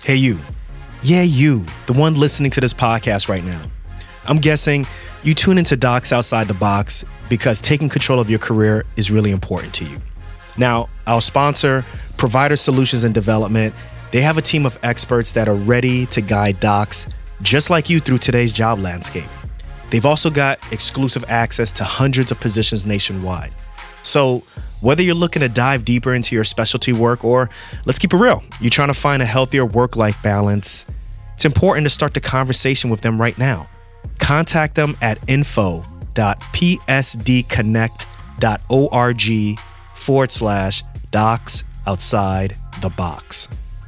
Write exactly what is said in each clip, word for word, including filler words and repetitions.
Hey, you. Yeah, you, the one listening to this podcast right now. I'm guessing you tune into Docs Outside the Box because taking control of your career is really important to you. Now, our sponsor, Provider Solutions and Development, they have a team of experts that are ready to guide docs just like you through today's job landscape. They've also got exclusive access to hundreds of positions nationwide. So whether you're looking to dive deeper into your specialty work or, let's keep it real, you're trying to find a healthier work-life balance, it's important to start the conversation with them right now. Contact them at info.psdconnect.org forward slash docs outside the box.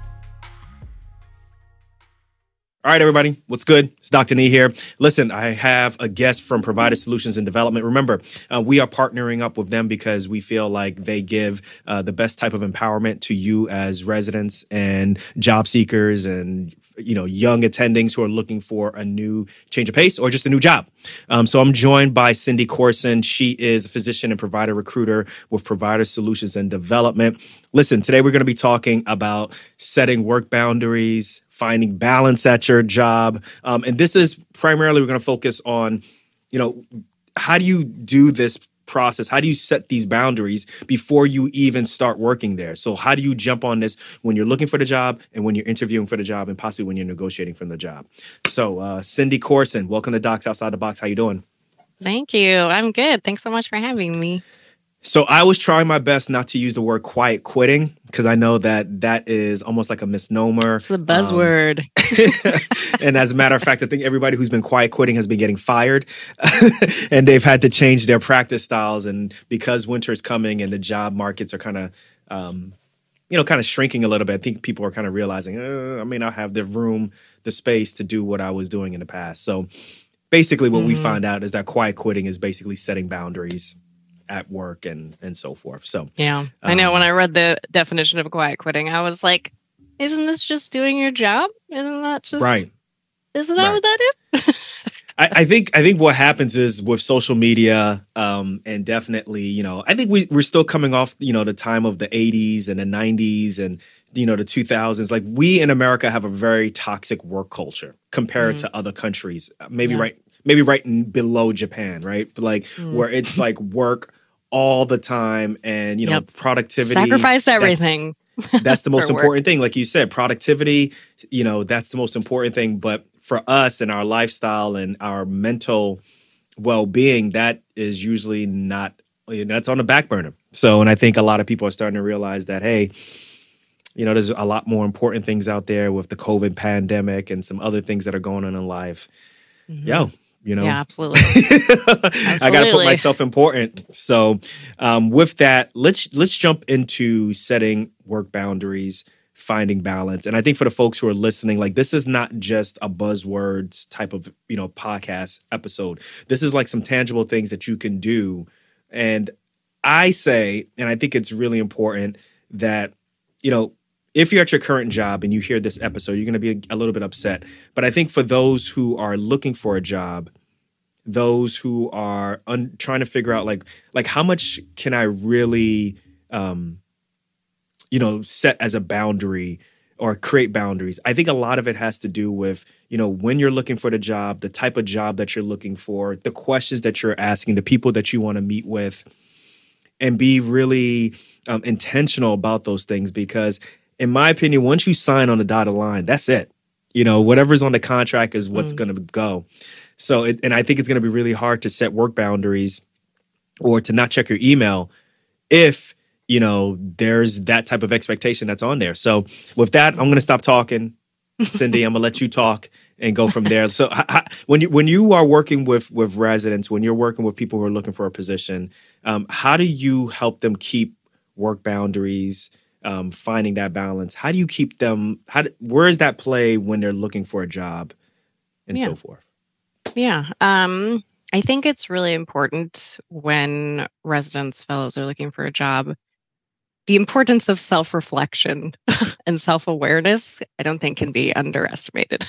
All right, everybody, what's good? It's Doctor Nee here. Listen, I have a guest from Provider Solutions and Development. Remember, uh, we are partnering up with them because we feel like they give uh, the best type of empowerment to you as residents and job seekers and you know, young attendings who are looking for a new change of pace or just a new job. Um, so I'm joined by Cindy Corson. She is a physician and provider recruiter with Provider Solutions and Development. Listen, today we're going to be talking about setting work boundaries, finding balance at your job. Um, and this is primarily, we're going to focus on, you know, how do you do this process? How do you set these boundaries before you even start working there? So how do you jump on this when you're looking for the job and when you're interviewing for the job and possibly when you're negotiating for the job? So uh, Cindy Corson, welcome to Docs Outside the Box. How you doing? Thank you. I'm good. Thanks so much for having me. So I was trying my best not to use the word quiet quitting because I know that that is almost like a misnomer. It's a buzzword. Um, and as a matter of fact, I think everybody who's been quiet quitting has been getting fired and they've had to change their practice styles. And because winter is coming and the job markets are kind of, um, you know, kind of shrinking a little bit, I think people are kind of realizing, uh, I may not have the room, the space to do what I was doing in the past. So basically what mm-hmm. we find out is that quiet quitting is basically setting boundaries at work and and so forth. So yeah, um, I know when I read the definition of quiet quitting, I was like, isn't this just doing your job? Isn't that just right? Isn't that right. what that is? I, I think I think what happens is with social media, um, and definitely, you know, I think we we're still coming off, you know, the time of the eighties and the nineties and you know the two thousands. Like we in America have a very toxic work culture compared mm. to other countries. Maybe yeah. right. Maybe right in below Japan, right? Like mm. where it's like work all the time and, you know, yep. productivity. Sacrifice everything. That's, that's the most important thing. Like you said, productivity, you know, that's the most important thing. But for us and our lifestyle and our mental well-being, that is usually not, you know, that's on the back burner. So, and I think a lot of people are starting to realize that, hey, you know, there's a lot more important things out there with the COVID pandemic and some other things that are going on in life. Mm-hmm. Yo. You know, yeah, absolutely. absolutely. I got to put myself important. So um, with that, let's let's jump into setting work boundaries, finding balance. And I think for the folks who are listening, like this is not just a buzzwords type of, you know, podcast episode. This is like some tangible things that you can do. And I say, and I think it's really important that, you know, if you're at your current job and you hear this episode, you're going to be a, a little bit upset. But I think for those who are looking for a job, those who are un- trying to figure out like, like how much can I really, um, you know, set as a boundary or create boundaries. I think a lot of it has to do with, you know, when you're looking for the job, the type of job that you're looking for, the questions that you're asking, the people that you want to meet with, and be really um, intentional about those things because in my opinion, once you sign on the dotted line, that's it. You know, whatever's on the contract is what's mm. going to go. So, it, and I think it's going to be really hard to set work boundaries or to not check your email if, you know, there's that type of expectation that's on there. So with that, I'm going to stop talking. Cindy, I'm going to let you talk and go from there. So h- h- when you when you are working with, with residents, when you're working with people who are looking for a position, um, how do you help them keep work boundaries, Um, finding that balance? How do you keep them? How do, where is that play when they're looking for a job and yeah. so forth? Yeah. Um, I think it's really important when residents, fellows are looking for a job, the importance of self-reflection and self-awareness, I don't think can be underestimated.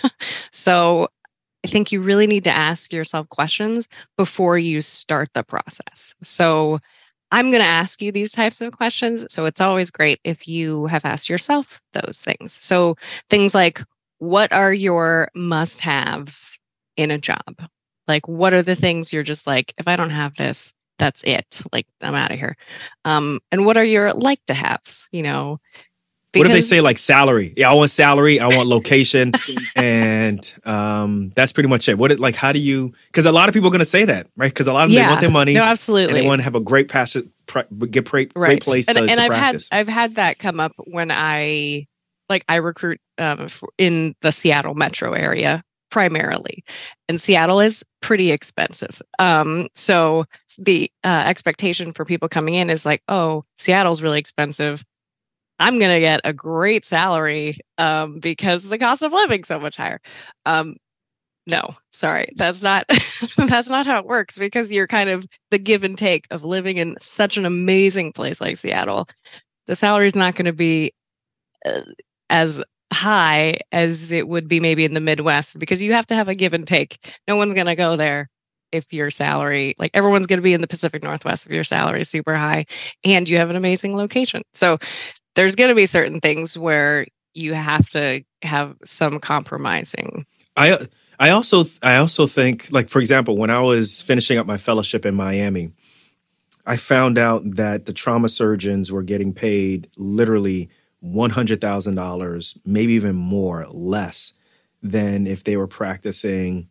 So I think you really need to ask yourself questions before you start the process. So I'm going to ask you these types of questions. So it's always great if you have asked yourself those things. So things like, what are your must-haves in a job? Like, what are the things you're just like, if I don't have this, that's it. Like, I'm out of here. Um, and what are your like to haves? You know, what if they say like salary? Yeah, I want salary. I want location, and um, that's pretty much it. What it like? How do you? Because a lot of people are going to say that, right? Because a lot of them yeah, they want their money, no, absolutely, and they want to have a great passion, pra- get great, right. great place and, to, and to I've practice. had I've had that come up when I like I recruit um, in the Seattle metro area primarily, and Seattle is pretty expensive. Um, so the uh, expectation for people coming in is like, oh, Seattle's really expensive. I'm going to get a great salary um, because the cost of living so much higher. Um, no, sorry, that's not that's not how it works, because you're kind of the give and take of living in such an amazing place like Seattle. The salary is not going to be uh, as high as it would be maybe in the Midwest, because you have to have a give and take. No one's going to go there if your salary, like everyone's going to be in the Pacific Northwest if your salary is super high and you have an amazing location. So there's going to be certain things where you have to have some compromising. I I also I also think, like, for example, when I was finishing up my fellowship in Miami, I found out that the trauma surgeons were getting paid literally one hundred thousand dollars, maybe even more, less than if they were practicing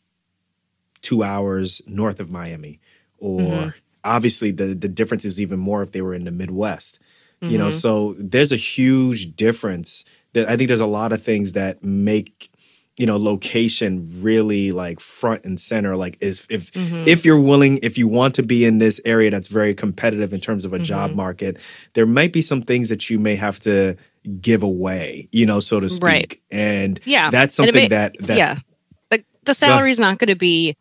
two hours north of Miami. Or mm-hmm. obviously the, the difference is even more if they were in the Midwest. Mm-hmm. You know, so there's a huge difference. That I think there's a lot of things that make, you know, location really like front and center. Like, is if mm-hmm. if you're willing, if you want to be in this area that's very competitive in terms of a mm-hmm. job market, there might be some things that you may have to give away, you know, so to speak. Right. And yeah, that's something may, that, that yeah, the the salary is not going to be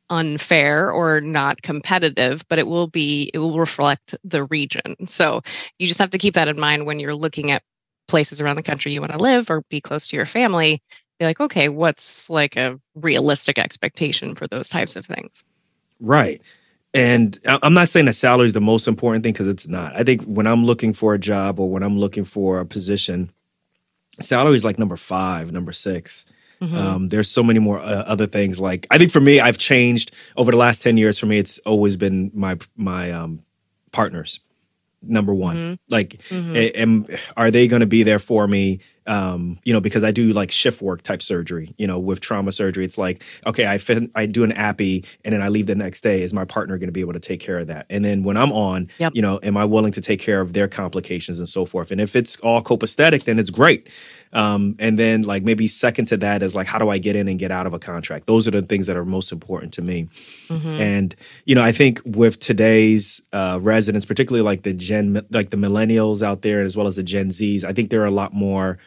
unfair or not competitive, but it will be, it will reflect the region. So you just have to keep that in mind when you're looking at places around the country you want to live or be close to your family. Be like, okay, what's like a realistic expectation for those types of things? Right. And I'm not saying that salary is the most important thing, because it's not. I think when I'm looking for a job or when I'm looking for a position, salary is like number five, number six. Mm-hmm. Um, there's so many more uh, other things. Like, I think for me, I've changed over the last ten years. For me, it's always been my my um, partners. Number one, mm-hmm. like, mm-hmm. am, are they going to be there for me? Um, you know, because I do like shift work type surgery, you know, with trauma surgery. It's like, okay, I fin- I do an appy and then I leave the next day. Is my partner going to be able to take care of that? And then when I'm on, yep. you know, am I willing to take care of their complications and so forth? And if it's all copacetic, then it's great. Um, and then like maybe second to that is like, how do I get in and get out of a contract? Those are the things that are most important to me. Mm-hmm. And, you know, I think with today's uh, residents, particularly like the Gen, like the millennials out there, as well as the Gen Zs, I think they're a lot more,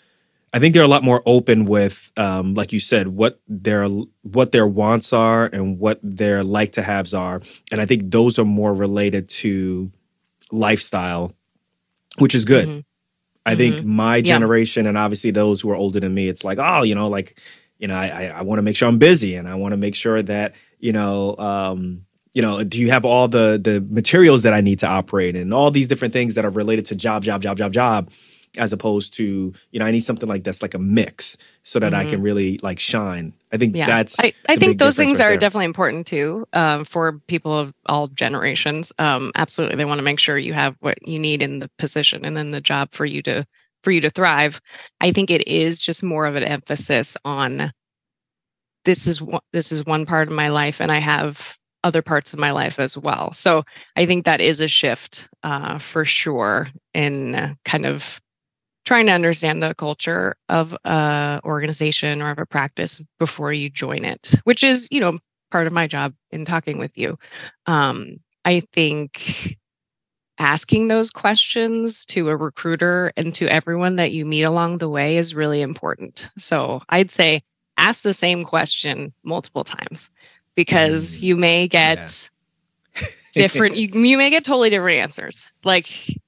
I think they're a lot more open with, um, like you said, what their, what their wants are and what their like to haves are. And I think those are more related to lifestyle, which is good. Mm-hmm. I think mm-hmm. my generation, yeah. and obviously those who are older than me, it's like, oh, you know, like, you know, I, I, I want to make sure I'm busy, and I want to make sure that, you know, um, you know, do you have all the the materials that I need to operate, and all these different things that are related to job, job, job, job, job, as opposed to, you know, I need something like that's like a mix so that mm-hmm. I can really like shine. I think yeah. that's I, I think those things right are there. definitely important too, um, for people of all generations. Um, absolutely, they want to make sure you have what you need in the position and then the job for you to for you to thrive. I think it is just more of an emphasis on this is one, this is one part of my life, and I have other parts of my life as well. So I think that is a shift uh, for sure in kind of trying to understand the culture of a organization or of a practice before you join it, which is, you know, part of my job in talking with you. Um, I think asking those questions to a recruiter and to everyone that you meet along the way is really important. So I'd say ask the same question multiple times, because mm, you may get yeah. different, you, you may get totally different answers, like,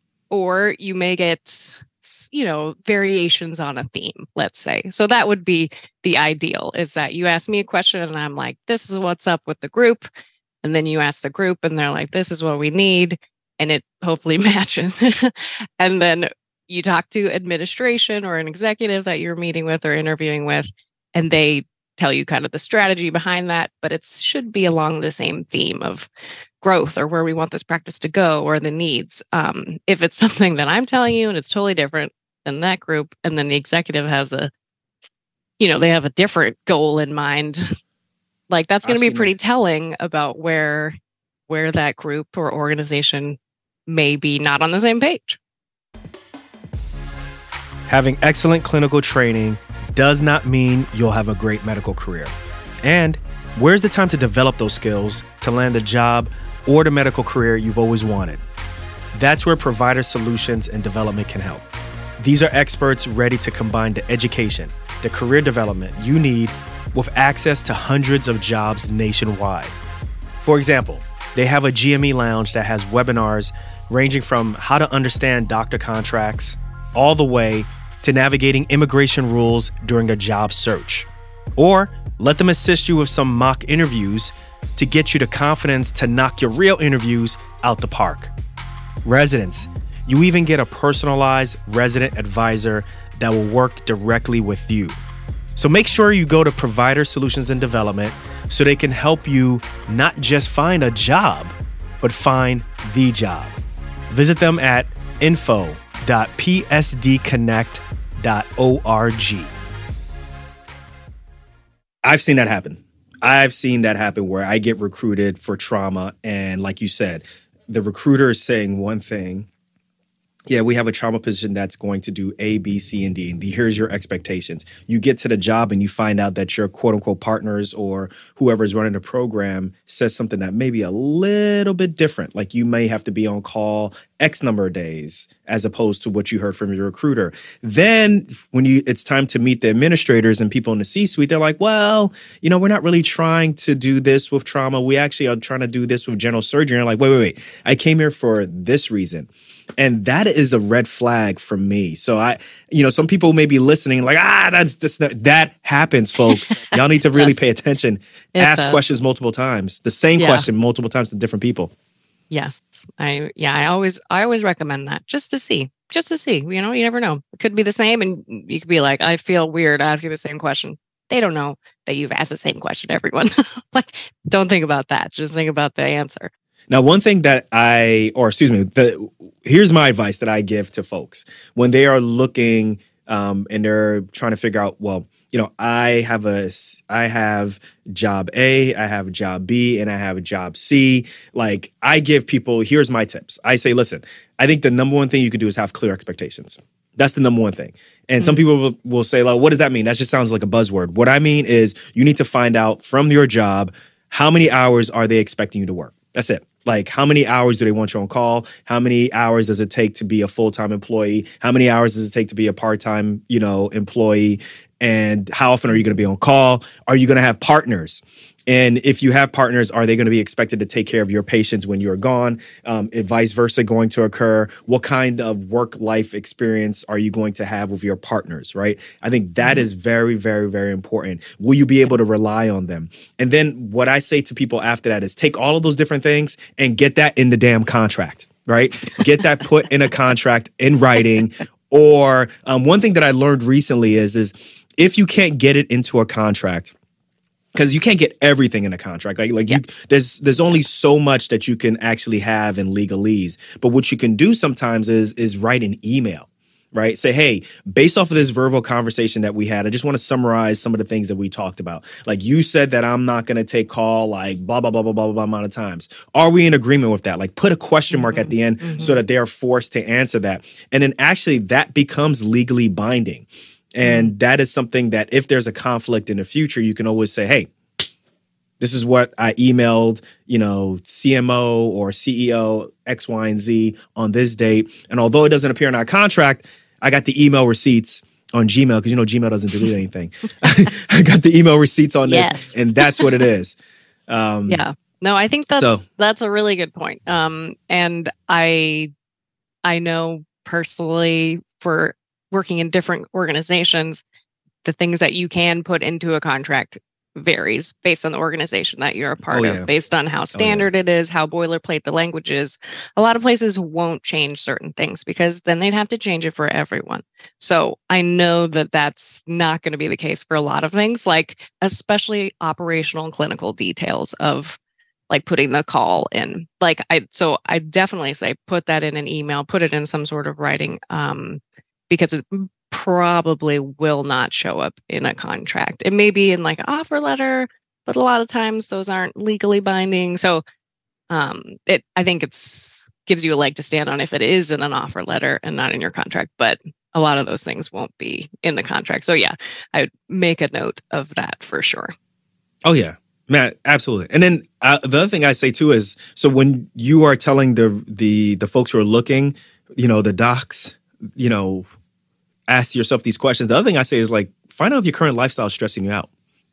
or you may get, you know, variations on a theme, let's say. So that would be the ideal, is that you ask me a question and I'm like, this is what's up with the group. And then you ask the group and they're like, this is what we need. and it hopefully matches. And then you talk to administration or an executive that you're meeting with or interviewing with, and they tell you kind of the strategy behind that, but it should be along the same theme of growth or where we want this practice to go or the needs. Um, if it's something that I'm telling you and it's totally different than that group, and then the executive has a, you know, they have a different goal in mind, like that's going to be pretty that. telling about where where that group or organization may be not on the same page. Having excellent clinical training does not mean you'll have a great medical career. And where's the time to develop those skills to land the job or the medical career you've always wanted? That's where Provider Solutions and Development can help. These are experts ready to combine the education, the career development you need with access to hundreds of jobs nationwide. For example, they have a G M E lounge that has webinars ranging from how to understand doctor contracts all the way to navigating immigration rules during a job search. Or let them assist you with some mock interviews to get you the confidence to knock your real interviews out the park. Residents, you even get a personalized resident advisor that will work directly with you. So make sure you go to Provider Solutions and Development so they can help you not just find a job, but find the job. Visit them at info dot p s d connect dot org. I've seen that happen. I've seen that happen where I get recruited for trauma. And like you said, the recruiter is saying one thing. Yeah, we have a trauma position that's going to do A, B, C, and D. And here's your expectations. You get to the job and you find out that your quote unquote partners or whoever is running the program says something that may be a little bit different. Like you may have to be on call X number of days as opposed to what you heard from your recruiter. Then when you it's time to meet the administrators and people in the C-suite, they're like, well, you know, we're not really trying to do this with trauma. We actually are trying to do this with general surgery. And I'm like, wait, wait, wait. I came here for this reason. And that is a red flag for me. So I, you know, some people may be listening like, ah, that's, that's not, that happens, folks. Y'all need to really yes. pay attention. It Ask does. questions multiple times. The same yeah. question multiple times to different people. Yes. I, yeah, I always, I always recommend that just to see, just to see, you know, you never know. It could be the same. And you could be like, I feel weird asking the same question. They don't know that you've asked the same question to everyone. Like, don't think about that. Just think about the answer. Now, one thing that I, or excuse me, the, here's my advice that I give to folks when they are looking um, and they're trying to figure out, well, you know, I have a, I have job A, I have job B, and I have a job C. Like I give people, here's my tips. I say, listen, I think the number one thing you could do is have clear expectations. That's the number one thing. And mm-hmm. some people will, will say, like, what does that mean? That just sounds like a buzzword. What I mean is you need to find out from your job, how many hours are they expecting you to work? That's it. Like, how many hours do they want you on call? How many hours does it take to be a full-time employee? How many hours does it take to be a part-time, you know, employee? And how often are you going to be on call? Are you going to have partners? And if you have partners, are they going to be expected to take care of your patients when you're gone? Um, if vice versa going to occur? What kind of work-life experience are you going to have with your partners, right? I think that mm-hmm. is very, very, very important. Will you be able to rely on them? And then what I say to people after that is take all of those different things and get that in the damn contract, right? Get that put in a contract in writing. Or um, one thing that I learned recently is, is if you can't get it into a contract, because you can't get everything in a contract, right? Like, yeah. you, there's there's only so much that you can actually have in legalese. But what you can do sometimes is is write an email, right? Say, hey, based off of this verbal conversation that we had, I just want to summarize some of the things that we talked about. Like, you said that I'm not going to take call like blah, blah, blah, blah, blah, blah amount of times. Are we in agreement with that? Like, put a question mark mm-hmm. at the end mm-hmm. so that they're forced to answer that. And then actually that becomes legally binding. And that is something that if there's a conflict in the future, you can always say, hey, this is what I emailed, you know, C M O or C E O X, Y, and Z on this date. And although it doesn't appear in our contract, I got the email receipts on Gmail because, you know, Gmail doesn't delete anything. I got the email receipts on this yes. and that's what it is. Um, yeah. No, I think that's, so, that's a really good point. Um, and I, I know personally for working in different organizations, the things that you can put into a contract varies based on the organization that you're a part Oh of, yeah. based on how Oh yeah. standard it is, how boilerplate the language is. A lot of places won't change certain things because then they'd have to change it for everyone. So I know that that's not going to be the case for a lot of things, like especially operational and clinical details of like putting the call in. Like I, so I definitely say put that in an email, put it in some sort of writing, um, because it probably will not show up in a contract. It may be in like an offer letter, but a lot of times those aren't legally binding. So um, it, I think it's gives you a leg to stand on if it is in an offer letter and not in your contract. But a lot of those things won't be in the contract. So yeah, I would make a note of that for sure. Oh yeah. Matt, absolutely. And then uh, the other thing I say too is, so when you are telling the the the folks who are looking, you know, the docs, you know, ask yourself these questions. The other thing I say is like, find out if your current lifestyle is stressing you out.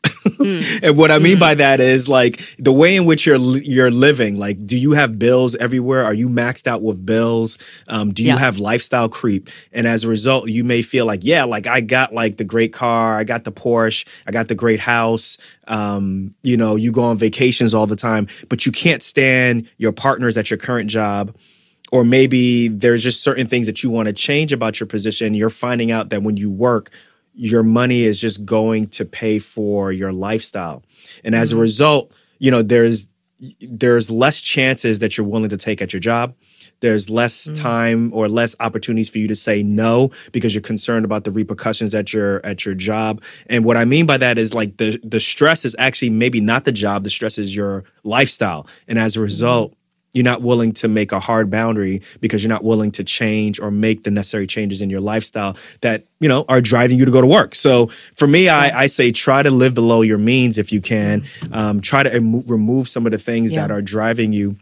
Mm. And what I mean mm. by that is like the way in which you're you're living. Like, do you have bills everywhere? Are you maxed out with bills? Um, do you yeah. have lifestyle creep? And as a result, you may feel like, yeah, like I got like the great car, I got the Porsche, I got the great house. Um, you know, you go on vacations all the time, but you can't stand your partners at your current job. Or maybe there's just certain things that you want to change about your position. You're finding out that when you work, your money is just going to pay for your lifestyle. And as mm-hmm. a result, you know, there's there's less chances that you're willing to take at your job. There's less mm-hmm. time or less opportunities for you to say no because you're concerned about the repercussions at your at your job. And what I mean by that is like the the stress is actually maybe not the job. The stress is your lifestyle. And as a result, mm-hmm. you're not willing to make a hard boundary because you're not willing to change or make the necessary changes in your lifestyle that, you know, are driving you to go to work. So for me, yeah. I, I say try to live below your means if you can. Um, try to em- remove some of the things yeah. that are driving you,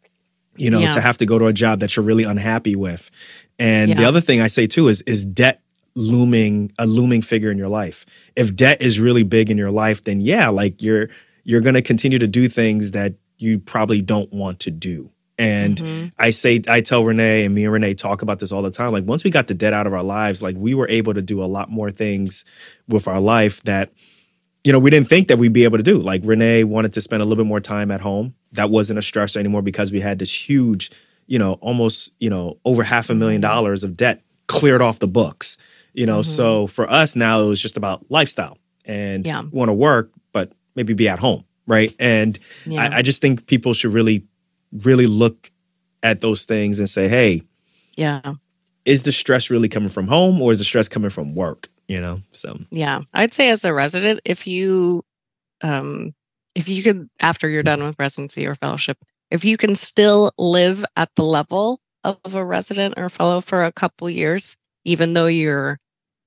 you know, yeah. to have to go to a job that you're really unhappy with. And yeah. the other thing I say too is is debt looming, a looming figure in your life. If debt is really big in your life, then yeah, like you're you're going to continue to do things that you probably don't want to do. And mm-hmm. I say, I tell Renee, and me and Renee talk about this all the time. Like once we got the debt out of our lives, like we were able to do a lot more things with our life that, you know, we didn't think that we'd be able to do. Like Renee wanted to spend a little bit more time at home. That wasn't a stressor anymore because we had this huge, you know, almost, you know, over half a million dollars of debt cleared off the books, you know? Mm-hmm. So for us now, it was just about lifestyle and yeah. want to work, but maybe be at home. Right. And yeah. I, I just think people should really, really look at those things and say, hey, yeah, is the stress really coming from home or is the stress coming from work? You know, so. Yeah, I'd say as a resident, if you, um, if you could, after you're done with residency or fellowship, if you can still live at the level of a resident or fellow for a couple years, even though you're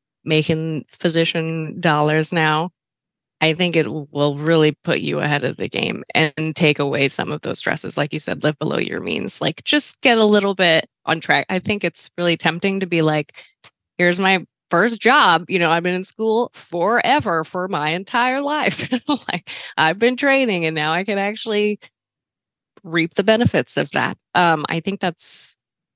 making physician dollars now, I think it will really put you ahead of the game and take away some of those stresses. Like you said, live below your means, like just get a little bit on track. I think it's really tempting to be like, here's my first job. You know, I've been in school forever for my entire life. Like I've been training and now I can actually reap the benefits of that. Um, I think that's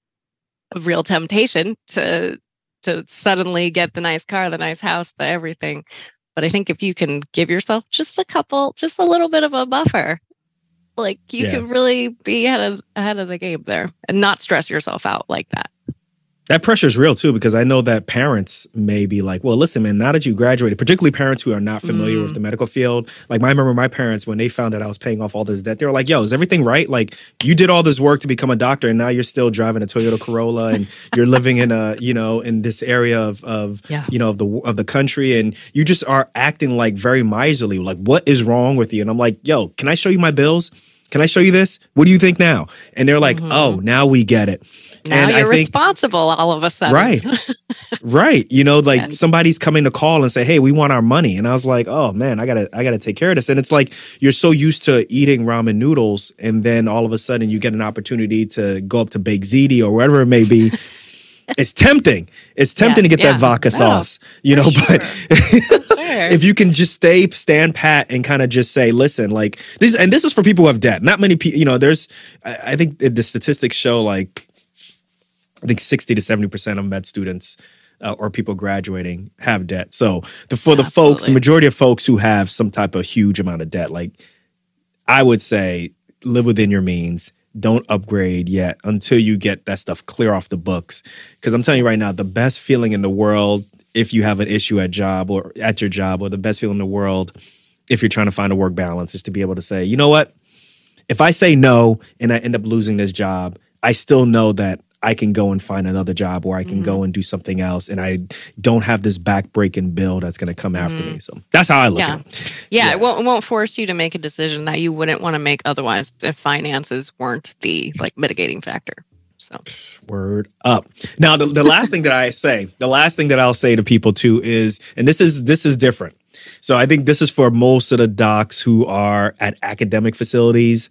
a real temptation to, to suddenly get the nice car, the nice house, the everything. But I think if you can give yourself just a couple, just a little bit of a buffer, like you yeah. can really be ahead of, ahead of the game there and not stress yourself out like that. That pressure is real too, because I know that parents may be like, well, listen, man, now that you graduated, particularly parents who are not familiar mm. with the medical field. Like I remember my parents, when they found out I was paying off all this debt, they were like, yo, is everything right? Like you did all this work to become a doctor and now you're still driving a Toyota Corolla and you're living in a, you know, in this area of, of yeah. you know, of the, of the country. And you just are acting like very miserly. Like what is wrong with you? And I'm like, yo, can I show you my bills? Can I show you this? What do you think now? And they're like, mm-hmm. oh, now we get it. Now and you're I think, responsible all of a sudden. Right. Right. You know, like and, somebody's coming to call and say, hey, we want our money. And I was like, oh, man, I got to I got to take care of this. And it's like you're so used to eating ramen noodles. And then all of a sudden you get an opportunity to go up to Baked Ziti or whatever it may be. It's tempting. It's tempting yeah, to get yeah. that vodka oh, sauce, you know, sure. but sure. if you can just stay, stand pat and kind of just say, listen, like this, and this is for people who have debt. Not many people, you know, there's, I, I think the statistics show like, I think sixty to seventy percent of med students uh, or people graduating have debt. So the, for the Absolutely. folks, the majority of folks who have some type of huge amount of debt, like I would say, live within your means. Don't upgrade yet until you get that stuff clear off the books. Because I'm telling you right now, the best feeling in the world, if you have an issue at job or at your job, or the best feeling in the world, if you're trying to find a work balance, is to be able to say, you know what? If I say no and I end up losing this job, I still know that I can go and find another job, or I can mm-hmm. go and do something else, and I don't have this back-breaking bill that's going to come mm-hmm. after me. So that's how I look yeah. at it. Yeah, yeah. It, won't, it won't force you to make a decision that you wouldn't want to make otherwise if finances weren't the like mitigating factor. So word up. Now, the, the last thing that I say, the last thing that I'll say to people too is, and this is this is different. So I think this is for most of the docs who are at academic facilities,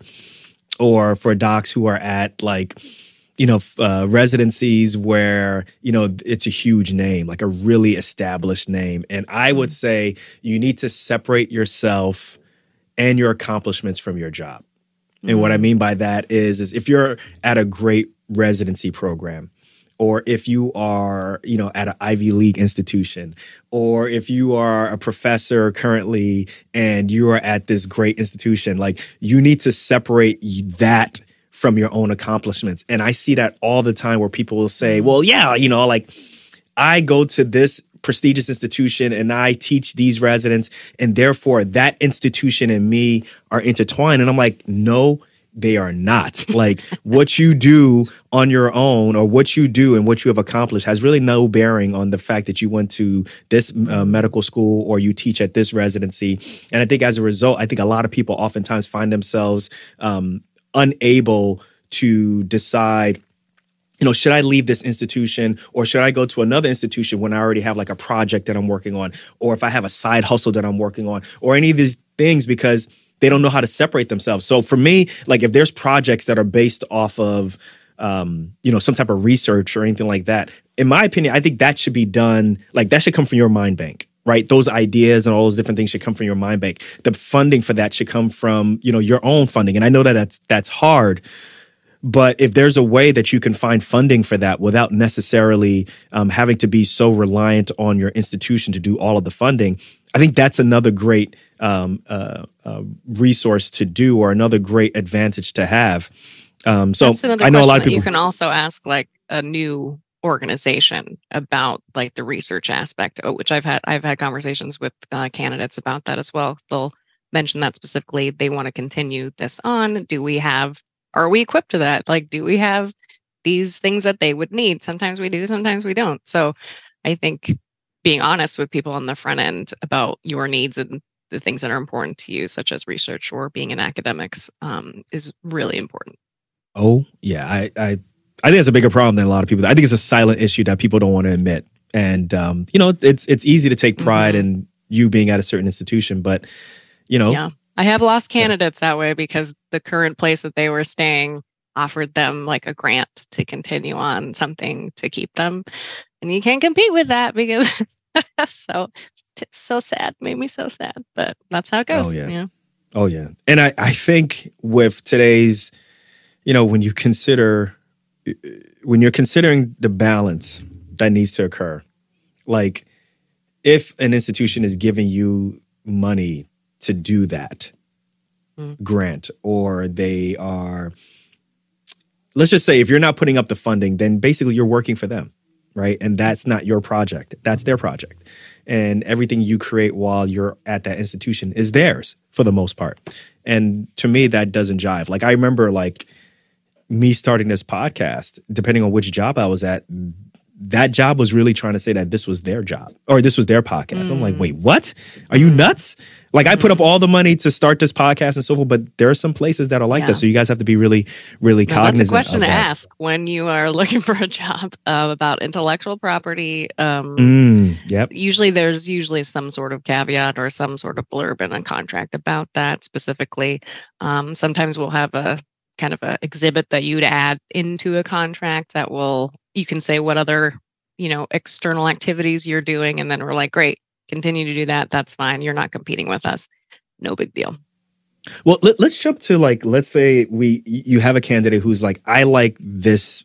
or for docs who are at like, you know, uh, residencies where, you know, it's a huge name, like a really established name. And I would say you need to separate yourself and your accomplishments from your job. And mm-hmm. what I mean by that is, is if you're at a great residency program, or if you are, you know, at an Ivy League institution, or if you are a professor currently and you are at this great institution, like you need to separate that from your own accomplishments. And I see that all the time where people will say, well, yeah, you know, like I go to this prestigious institution and I teach these residents, and therefore that institution and me are intertwined. And I'm like, no, they are not. Like what you do on your own, or what you do and what you have accomplished, has really no bearing on the fact that you went to this uh, medical school or you teach at this residency. And I think as a result, I think a lot of people oftentimes find themselves um, unable to decide, you know, should I leave this institution or should I go to another institution when I already have like a project that I'm working on, or if I have a side hustle that I'm working on, or any of these things, because they don't know how to separate themselves. So for me, like if there's projects that are based off of, um, you know, some type of research or anything like that, in my opinion, I think that should be done, like that should come from your mind bank. Right? Those ideas and all those different things should come from your mind bank. The funding for that should come from, you know, your own funding. And I know that that's, that's hard, but if there's a way that you can find funding for that without necessarily um, having to be so reliant on your institution to do all of the funding, I think that's another great um, uh, uh, resource to do, or another great advantage to have. Um, so I know a lot of people. You can also ask like a new organization about like the research aspect, which I've had I've had conversations with uh, candidates about that as well. They'll mention that specifically. They want to continue this on. Do we have? Are we equipped to that? Like, do we have these things that they would need? Sometimes we do, sometimes we don't. So I think being honest with people on the front end about your needs and the things that are important to you, such as research or being in academics, um, is really important. Oh yeah, I I. I think it's a bigger problem than a lot of people. I think it's a silent issue that people don't want to admit. And, um, you know, it's it's easy to take pride mm-hmm. in you being at a certain institution. But, you know. Yeah, I have lost candidates yeah. that way because the current place that they were staying offered them like a grant to continue on something to keep them. And you can't compete with that because so it's so sad. Made me so sad. But that's how it goes. Oh, yeah. You know? Oh, yeah. And I, I think with today's, you know, when you consider... when you're considering the balance that needs to occur, like if an institution is giving you money to do that mm. grant, or they are, let's just say if you're not putting up the funding, then basically you're working for them, right? And that's not your project. That's their project. And everything you create while you're at that institution is theirs for the most part. And to me, that doesn't jive. Like I remember like, me starting this podcast, depending on which job I was at, that job was really trying to say that this was their job or this was their podcast. Mm. I'm like, wait, what? Are you nuts? Like I put up all the money to start this podcast and so forth, but there are some places that are like yeah. that. So you guys have to be really, really no, cognizant. That's a question of to that. ask when you are looking for a job uh, about intellectual property. Um, mm, yep. Usually there's usually some sort of caveat or some sort of blurb in a contract about that specifically. Um, sometimes we'll have a kind of a exhibit that you'd add into a contract that will, you can say what other, you know, external activities you're doing. And then we're like, great, continue to do that. That's fine. You're not competing with us. No big deal. Well, let, let's jump to like, let's say we, you have a candidate who's like, I like this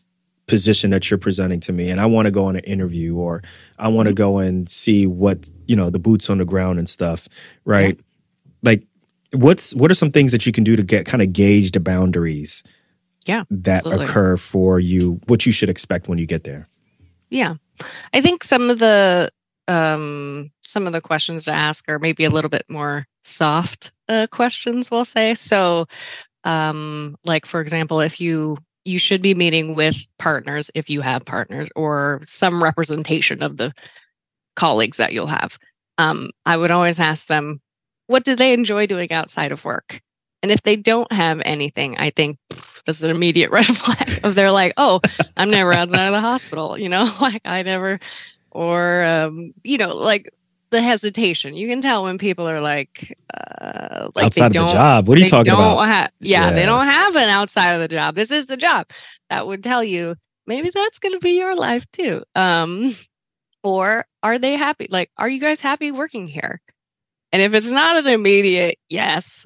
position that you're presenting to me and I want to go on an interview or I want to Mm-hmm. go and see what, you know, the boots on the ground and stuff, right? Yeah. Like what's what are some things that you can do to get kind of gauge the boundaries Yeah, that absolutely. occur for you, what you should expect when you get there? Yeah. I think some of the um some of the questions to ask are maybe a little bit more soft uh, questions, we'll say. So um like for example, if you you should be meeting with partners if you have partners or some representation of the colleagues that you'll have. Um, I would always ask them, what do they enjoy doing outside of work? And if they don't have anything, I think pff, that's an immediate red flag of they're like, oh, I'm never outside of the hospital, you know, like I never, or, um, you know, like the hesitation. You can tell when people are like, uh, like they Outside of the don't, job. What are you they talking about? don't have, yeah, they Yeah. don't have an outside of the job. This is the job. That would tell you maybe that's going to be your life too. Um, or are they happy? Like, are you guys happy working here? And if it's not an immediate yes,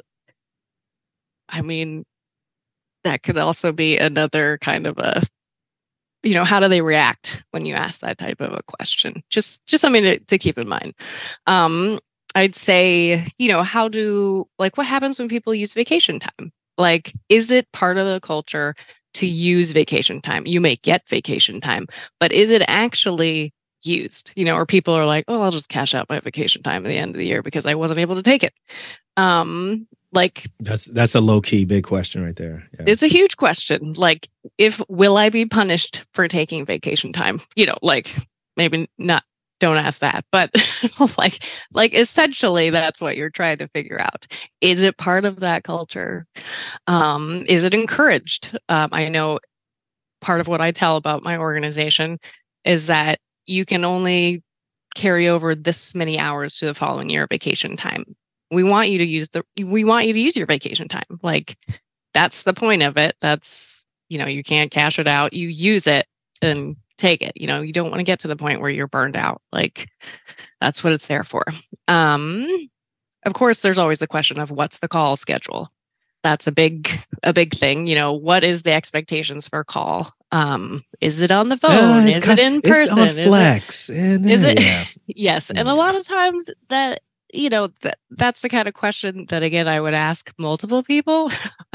I mean, that could also be another kind of a, you know, how do they react when you ask that type of a question? Just, just something to, to keep in mind. Um, I'd say, you know, how do, like, what happens when people use vacation time? Like, is it part of the culture to use vacation time? You may get vacation time, but is it actually used? You know, or people are like, oh, I'll just cash out my vacation time at the end of the year because I wasn't able to take it. Um, like That's that's a low key big question right there. Yeah. it's a huge question. Like, if will I be punished for taking vacation time? You know, like maybe not. Don't ask that, but like, like essentially, that's what you're trying to figure out. Is it part of that culture? Um, is it encouraged? Um, I know part of what I tell about my organization is that you can only carry over this many hours to the following year of vacation time. We want you to use the we want you to use your vacation time. Like that's the point of it. That's, you know, you can't cash it out. You use it and take it. You know, you don't want to get to the point where you're burned out. Like that's what it's there for. Um, of course, there's always the question of what's the call schedule. That's a big a big thing. You know, what is the expectations for call? Um, is it on the phone? Uh, is kind it in it's person? on Is it Flex. And, is uh, it? yeah. Yes. And a Yeah. lot of times that, you know, that that's the kind of question that, again, I would ask multiple people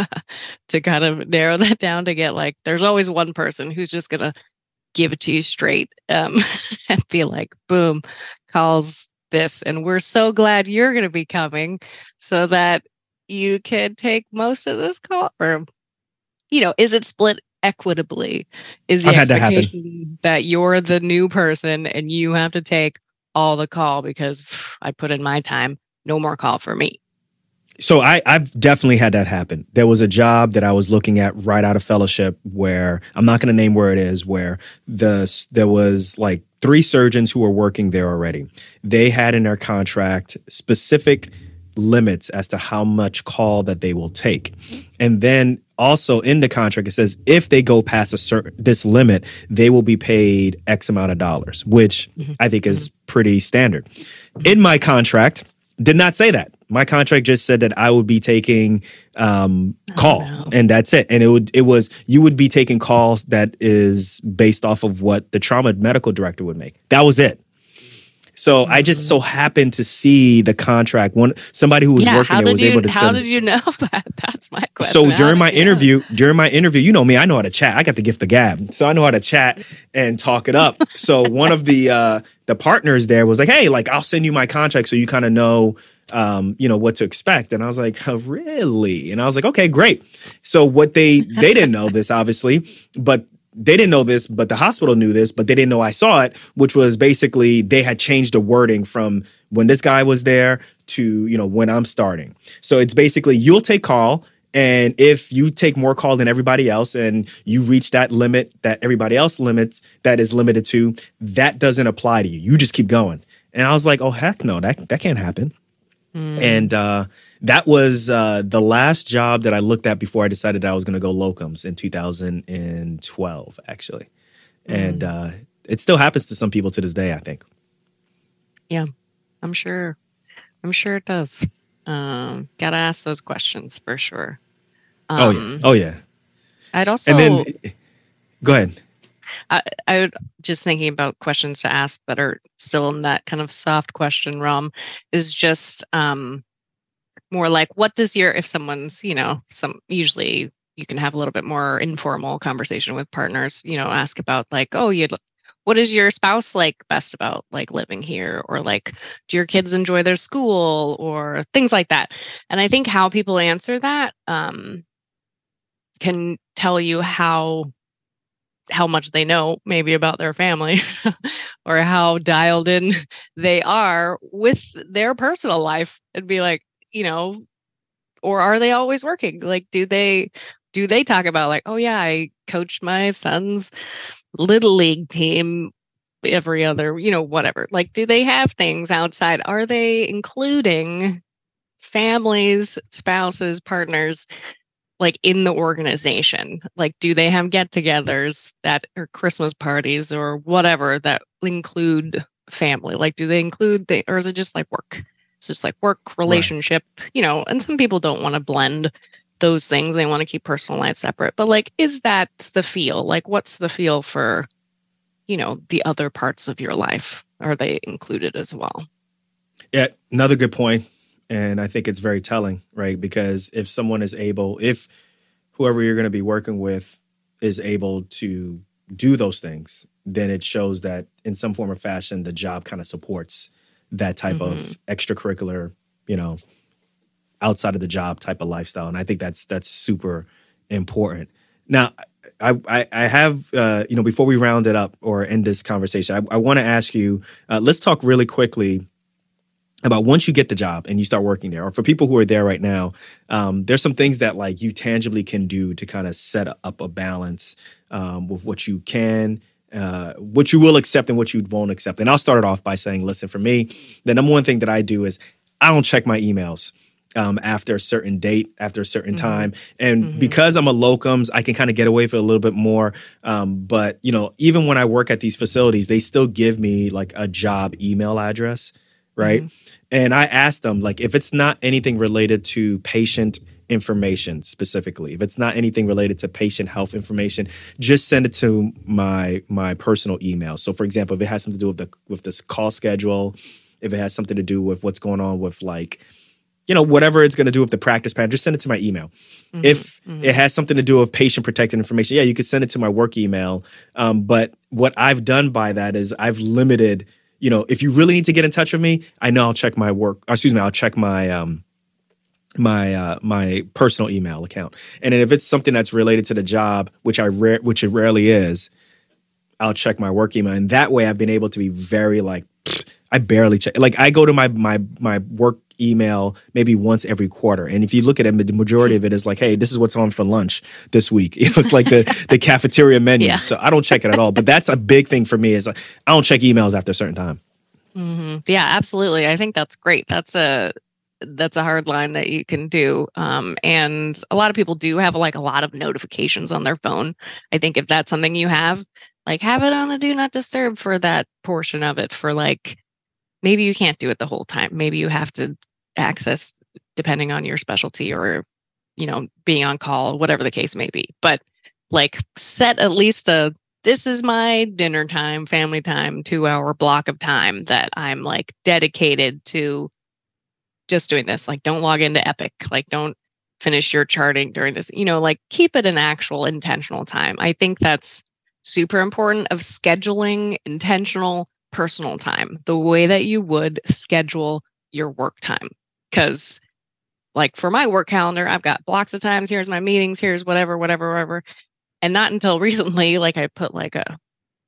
to kind of narrow that down to get like, there's always one person who's just going to give it to you straight um, and be like, boom, calls this. And we're so glad you're going to be coming so that you can take most of this call. Or, you know, is it split equitably? Is the I've had that happen. expectation that you're the new person and you have to take all the call because pff, I put in my time, no more call for me? So I, I've definitely had that happen. There was a job that I was looking at right out of fellowship where I'm not going to name where it is, where the there was like three surgeons who were working there already. They had in their contract specific limits as to how much call that they will take. And then also in the contract, it says if they go past a certain this limit, they will be paid X amount of dollars, which Mm-hmm. I think is pretty standard. In my contract, did not say that. My contract just said that I would be taking um, call, Oh, no. and that's it. And it would it was you would be taking calls that is based off of what the trauma medical director would make. That was it. So I just so happened to see the contract. One somebody who was Yeah, working how there was did you able to how send. did you know that? That's my question. So How during did my you know? interview, during my interview, you know me, I know how to chat. I got the gift of gab, so I know how to chat and talk it up. So one of the uh, the partners there was like, "Hey, like I'll send you my contract so you kind of know, um, you know, what to expect." And I was like, oh, "Really?" And I was like, "Okay, great." So what they they didn't know this obviously, but they didn't know this, but the hospital knew this, but they didn't know I saw it, which was basically they had changed the wording from when this guy was there to, you know, when I'm starting. So it's basically you'll take call. And if you take more call than everybody else and you reach that limit that everybody else limits that is limited to, that doesn't apply to you. You just keep going. And I was like, oh, heck no, that, that can't happen. Mm. And uh, that was uh, the last job that I looked at before I decided I was going to go locums in two thousand twelve, actually. And uh, it still happens to some people to this day, I think. Yeah, I'm sure. I'm sure it does. Um, gotta ask those questions for sure. Um, oh, yeah. Oh, yeah. I'd also And then, go ahead. I, I would just thinking about questions to ask that are still in that kind of soft question realm is just um, more like, what does your, if someone's, you know, some usually you can have a little bit more informal conversation with partners, you know, ask about like, oh, you'd, what is your spouse like best about like living here? Or like, do your kids enjoy their school or things like that? And I think how people answer that um, can tell you how how much they know maybe about their family or how dialed in they are with their personal life and be like, you know, or are they always working? Like, do they do they talk about like, oh yeah, I coached my son's little league team every other, you know, whatever. Like, do they have things outside? Are they including families, spouses, partners like in the organization? Like, do they have get-togethers that or Christmas parties or whatever that include family? Like, do they include the, or is it just like work? It's just like work, relationship, right. You know, and some people don't want to blend those things. They want to keep personal life separate. But like, is that the feel? Like, what's the feel for, you know, the other parts of your life? Are they included as well? Yeah, another good point. And I think it's very telling, right? Because if someone is able, if whoever you're going to be working with is able to do those things, then it shows that in some form or fashion, the job kind of supports that type mm-hmm. of extracurricular, you know, outside of the job type of lifestyle. And I think that's that's super important. Now, I, I, I have, uh, you know, before we round it up or end this conversation, I, I want to ask you, uh, let's talk really quickly about once you get the job and you start working there, or for people who are there right now, um, there's some things that like you tangibly can do to kind of set up a balance um, with what you can, uh, what you will accept and what you won't accept. And I'll start it off by saying, listen, for me, the number one thing that I do is I don't check my emails um, after a certain date, after a certain mm-hmm. time. And mm-hmm. because I'm a locums, I can kind of get away with it a little bit more. Um, but, you know, even when I work at these facilities, they still give me like a job email address. Right. Mm-hmm. And I asked them, like, if it's not anything related to patient information specifically, if it's not anything related to patient health information, just send it to my my personal email. So, for example, if it has something to do with the with this call schedule, if it has something to do with what's going on with like, you know, whatever it's going to do with the practice pattern, just send it to my email. Mm-hmm. If mm-hmm. it has something to do with patient protected information, yeah, you could send it to my work email. Um, but what I've done by that is I've limited. You know, if you really need to get in touch with me, I know I'll check my work. Excuse me, I'll check my um, my uh, my personal email account. And then if it's something that's related to the job, which I ra- which it rarely is, I'll check my work email. And that way, I've been able to be very like, I barely check. Like I go to my my my work email maybe once every quarter. And if you look at it, the majority of it is like, hey, this is what's on for lunch this week. You know, it's like the, the cafeteria menu. Yeah. So I don't check it at all. But that's a big thing for me is like, I don't check emails after a certain time. Mm-hmm. Yeah, absolutely. I think that's great. That's a that's a hard line that you can do. Um, and a lot of people do have like a lot of notifications on their phone. I think if that's something you have, like have it on a do not disturb for that portion of it for like, maybe you can't do it the whole time. Maybe you have to access depending on your specialty or, you know, being on call, whatever the case may be. But like set at least a, this is my dinner time, family time, two hour block of time that I'm like dedicated to just doing this. Like don't log into Epic. Like don't finish your charting during this, you know, like keep it an actual intentional time. I think that's super important of scheduling intentional personal time, the way that you would schedule your work time. Because like for my work calendar, I've got blocks of times, here's my meetings, here's whatever, whatever, whatever. And not until recently, like I put like a,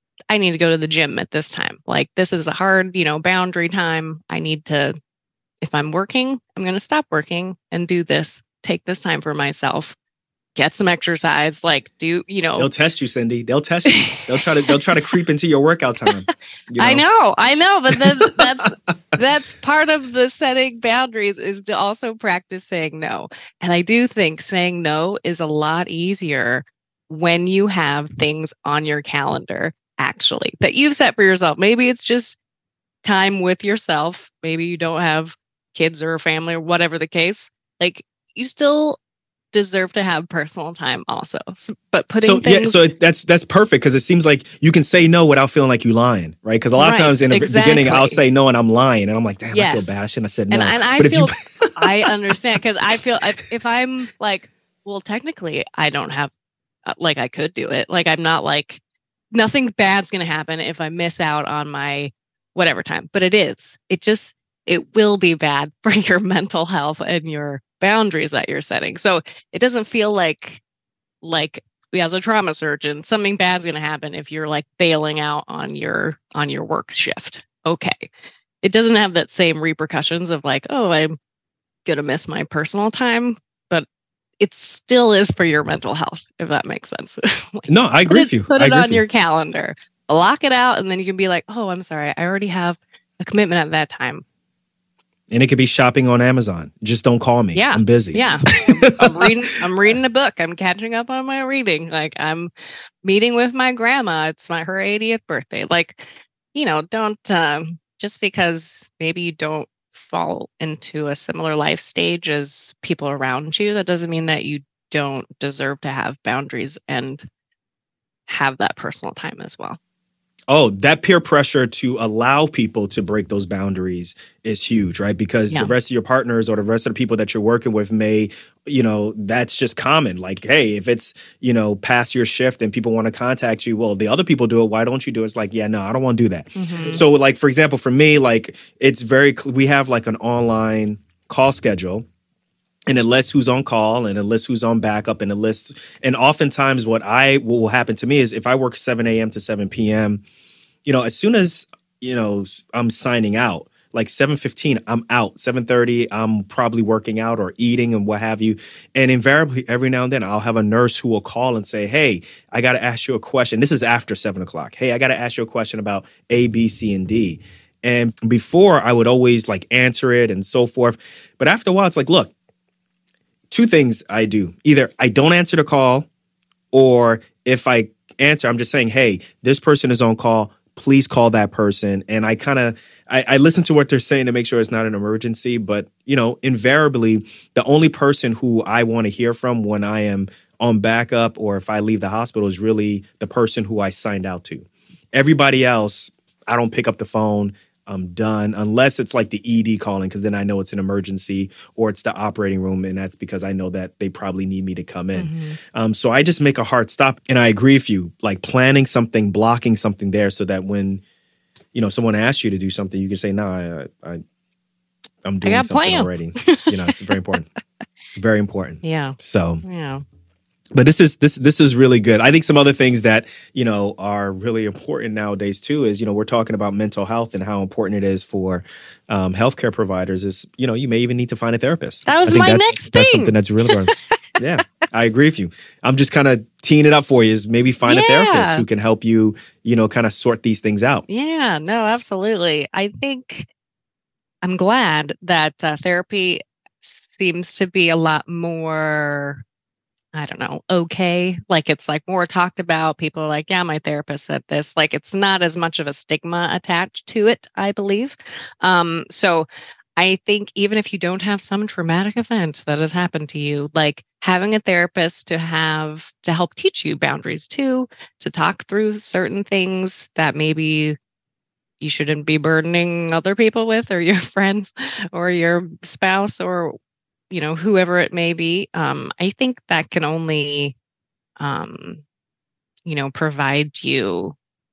I need to go to the gym at this time. Like this is a hard, you know, boundary time. I need to, if I'm working, I'm going to stop working and do this, take this time for myself. Get some exercise, like do, you know. They'll test you, Cindy. They'll test you. They'll try to they'll try to creep into your workout time. You know? I know, I know, but then that's that's part of the setting boundaries is to also practice saying no. And I do think saying no is a lot easier when you have things on your calendar actually that you've set for yourself. Maybe it's just time with yourself. Maybe you don't have kids or a family or whatever the case. Like you still deserve to have personal time also. So, but putting so things, yeah, so it, that's that's perfect because it seems like you can say no without feeling like you lying, right? Because a lot right, of times in the exactly. beginning I'll say no and I'm lying, and I'm like, damn, yes. I feel bad. I shouldn't have said no. And, and I but feel if you... I understand because I feel if, if I'm like, well, technically I don't have like I could do it. Like I'm not like nothing bad's gonna happen if I miss out on my whatever time. But it is. It just it will be bad for your mental health and your boundaries that you're setting. So it doesn't feel like like as a trauma surgeon, something bad's going to happen if you're like bailing out on your on your work shift. Okay. It doesn't have that same repercussions of like, oh, I'm going to miss my personal time, but it still is for your mental health, if that makes sense. like, no, I agree it, with you. Put I it agree on your calendar, lock it out, and then you can be like, oh, I'm sorry. I already have a commitment at that time. And it could be shopping on Amazon. Just don't call me. Yeah. I'm busy. Yeah. I'm reading I'm reading a book. I'm catching up on my reading. Like I'm meeting with my grandma. It's my her eightieth birthday. Like, you know, don't um, just because maybe you don't fall into a similar life stage as people around you, that doesn't mean that you don't deserve to have boundaries and have that personal time as well. Oh, that peer pressure to allow people to break those boundaries is huge, right? Because yeah. the rest of your partners or the rest of the people that you're working with may, you know, that's just common. Like, hey, if it's, you know, past your shift and people want to contact you, well, the other people do it. Why don't you do it? It's like, yeah, no, I don't want to do that. Mm-hmm. So like, for example, for me, like it's very, we have like an online call schedule. And it lists who's on call and it lists who's on backup and it lists. And oftentimes what I what will happen to me is if I work seven a.m. to seven p.m., you know, as soon as, you know, I'm signing out, like seven fifteen, I'm out. seven thirty, I'm probably working out or eating and what have you. And invariably, every now and then, I'll have a nurse who will call and say, hey, I got to ask you a question. This is after seven o'clock. Hey, I got to ask you a question about A, B, C, and D. And before, I would always like answer it and so forth. But after a while, it's like, look, two things I do. Either I don't answer the call, or if I answer, I'm just saying, hey, this person is on call. Please call that person. And I kind of, I, I listen to what they're saying to make sure it's not an emergency. But, you know, invariably, the only person who I want to hear from when I am on backup or if I leave the hospital is really the person who I signed out to. Everybody else, I don't pick up the phone. I'm done, unless it's like the E D calling, because then I know it's an emergency, or it's the operating room, and that's because I know that they probably need me to come in. Mm-hmm. Um, so I just make a hard stop, and I agree with you, like planning something, blocking something there, so that when you know someone asks you to do something, you can say, "No, I, I I'm doing something plans. already." You know, it's very important, very important. Yeah. So yeah. But this is this this is really good. I think some other things that, you know, are really important nowadays, too, is, you know, we're talking about mental health and how important it is for um, healthcare providers is, you know, you may even need to find a therapist. That was I think my that's, next that's thing. something that's really important. Yeah, I agree with you. I'm just kind of teeing it up for you is maybe find yeah. a therapist who can help you, you know, kind of sort these things out. Yeah, no, absolutely. I think I'm glad that uh, therapy seems to be a lot more, I don't know, okay. Like it's like more talked about. People are like, yeah, my therapist said this. Like it's not as much of a stigma attached to it, I believe. Um, so I think even if you don't have some traumatic event that has happened to you, like having a therapist to have to help teach you boundaries too, to talk through certain things that maybe you shouldn't be burdening other people with, or your friends or your spouse or you know, whoever it may be, um, I think that can only, um, you know, provide you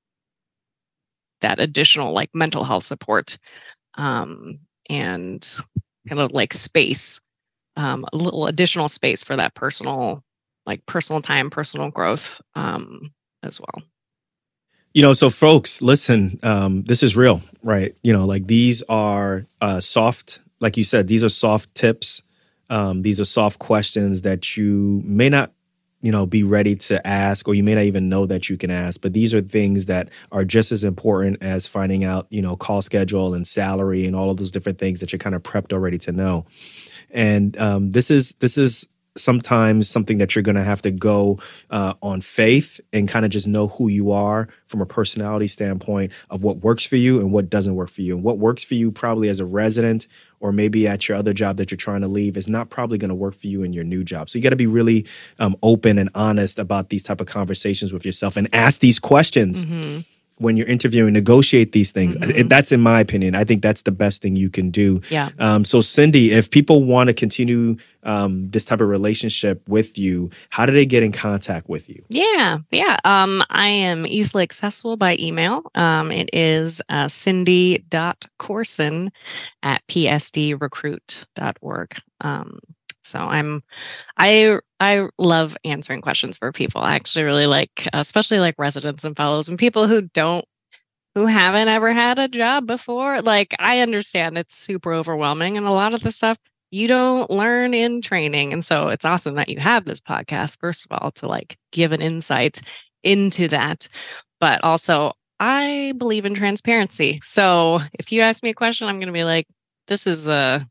that additional like mental health support um, and kind of like space, um, a little additional space for that personal, like personal time, personal growth um, as well. You know, so folks, listen, um, this is real, right? You know, like these are uh, soft, like you said, these are soft tips. Um, these are soft questions that you may not, you know, be ready to ask, or you may not even know that you can ask. But these are things that are just as important as finding out, you know, call schedule and salary and all of those different things that you're kind of prepped already to know. And um, this is this is sometimes something that you're going to have to go uh, on faith and kind of just know who you are from a personality standpoint of what works for you and what doesn't work for you. And what works for you probably as a resident or maybe at your other job that you're trying to leave is not probably going to work for you in your new job. So you got to be really um, open and honest about these type of conversations with yourself and ask these questions. Mm-hmm. When you're interviewing, negotiate these things. Mm-hmm. That's in my opinion. I think that's the best thing you can do. Yeah. Um, so Cindy, if people want to continue um, this type of relationship with you, how do they get in contact with you? Yeah. Yeah. Um, I am easily accessible by email. Um, it is uh, cindy dot corson at p s d recruit dot org. Um, So I'm, I, I love answering questions for people. I actually really like, especially like residents and fellows and people who don't, who haven't ever had a job before. Like, I understand it's super overwhelming and a lot of the stuff you don't learn in training. And so it's awesome that you have this podcast, first of all, to like give an insight into that. But also I believe in transparency. So if you ask me a question, I'm going to be like, this is a,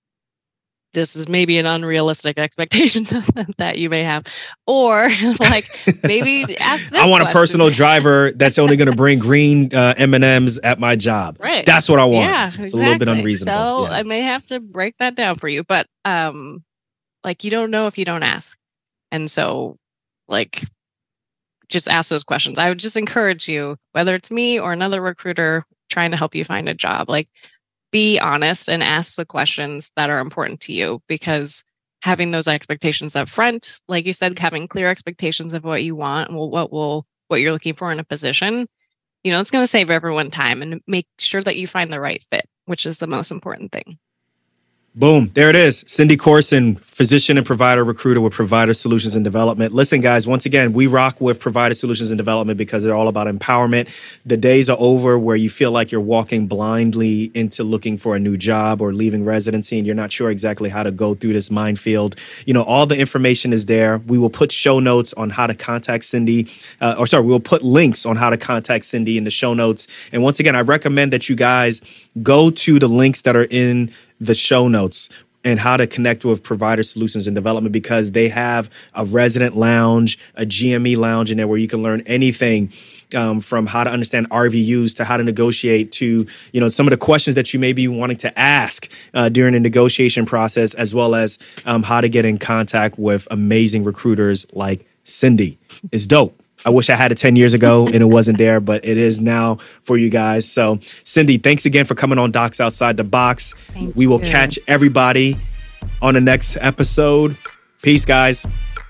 this is maybe an unrealistic expectation that you may have. Or like maybe ask this I want question. a personal driver that's only going to bring green uh, M and M's at my job. Right. That's what I want. Yeah, it's exactly. a little bit unreasonable. So yeah. I may have to break that down for you. But um, like you don't know if you don't ask. And so like just ask those questions. I would just encourage you, whether it's me or another recruiter trying to help you find a job, like be honest and ask the questions that are important to you, because having those expectations up front, like you said, having clear expectations of what you want and what will what you're looking for in a position, you know, it's going to save everyone time and make sure that you find the right fit, which is the most important thing. Boom. There it is. Cindy Corson, physician and provider recruiter with Provider Solutions and Development. Listen, guys, once again, we rock with Provider Solutions and Development because they're all about empowerment. The days are over where you feel like you're walking blindly into looking for a new job or leaving residency and you're not sure exactly how to go through this minefield. You know, all the information is there. We will put show notes on how to contact Cindy, uh, or sorry, we will put links on how to contact Cindy in the show notes. And once again, I recommend that you guys go to the links that are in the show notes and how to connect with Provider Solutions and Development, because they have a resident lounge, a G M E lounge in there where you can learn anything um, from how to understand R V Us to how to negotiate to, you know, some of the questions that you may be wanting to ask uh, during the negotiation process, as well as um, how to get in contact with amazing recruiters like Cindy. It's dope. I wish I had it ten years ago and it wasn't there, but it is now for you guys. So, Cindy, thanks again for coming on Docs Outside the Box. Thank we will you. catch everybody on the next episode. Peace, guys.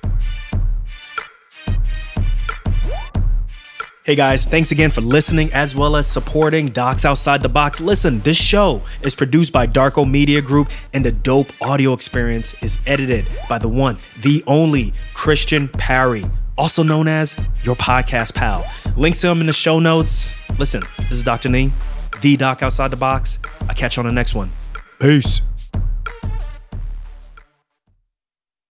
Hey guys, thanks again for listening as well as supporting Docs Outside the Box. Listen, this show is produced by Darko Media Group and the dope audio experience is edited by the one, the only Christian Parry, also known as your podcast pal. Links to him in the show notes. Listen, this is Doctor Nee, the Doc Outside the Box. I'll catch you on the next one. Peace.